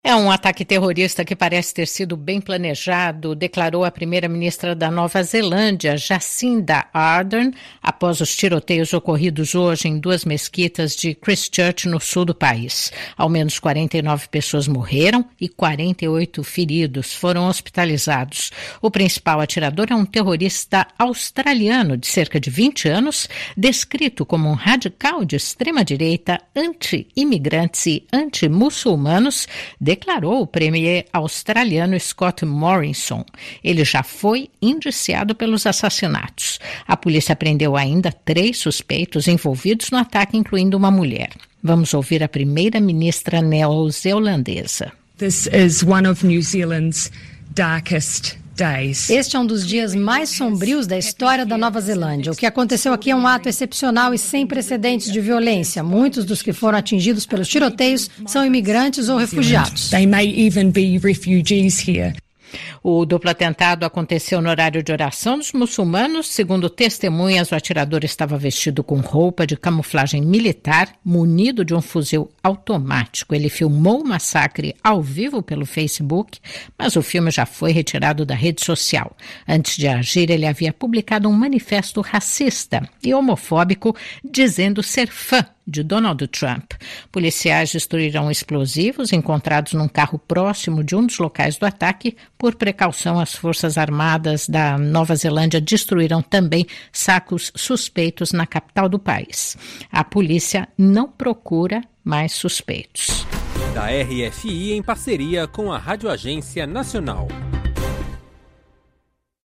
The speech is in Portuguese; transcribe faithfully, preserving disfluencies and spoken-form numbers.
É um ataque terrorista que parece ter sido bem planejado, declarou a primeira-ministra da Nova Zelândia, Jacinda Ardern, após os tiroteios ocorridos hoje em duas mesquitas de Christchurch, no sul do país. Ao menos quarenta e nove pessoas morreram e quarenta e oito feridos foram hospitalizados. O principal atirador é um terrorista australiano de cerca de vinte anos, descrito como um radical de extrema-direita, anti-imigrantes e anti-muçulmanos, declarou o premier australiano Scott Morrison. Ele já foi indiciado pelos assassinatos. A polícia prendeu ainda três suspeitos envolvidos no ataque, incluindo uma mulher. Vamos ouvir a primeira-ministra neozelandesa. This is one of New Zealand's darkest Este é um dos dias mais sombrios da história da Nova Zelândia. O que aconteceu aqui é um ato excepcional e sem precedentes de violência. Muitos dos que foram atingidos pelos tiroteios são imigrantes ou refugiados. They may even be refugees here. O duplo atentado aconteceu no horário de oração dos muçulmanos. Segundo testemunhas, o atirador estava vestido com roupa de camuflagem militar, munido de um fuzil automático. Ele filmou o massacre ao vivo pelo Facebook, mas o filme já foi retirado da rede social. Antes de agir, ele havia publicado um manifesto racista e homofóbico, dizendo ser fã de Donald Trump. Policiais destruíram explosivos encontrados num carro próximo de um dos locais do ataque. Por precaução, as Forças Armadas da Nova Zelândia destruíram também sacos suspeitos na capital do país. A polícia não procura mais suspeitos. Da R F I em parceria com a Rádio Agência Nacional.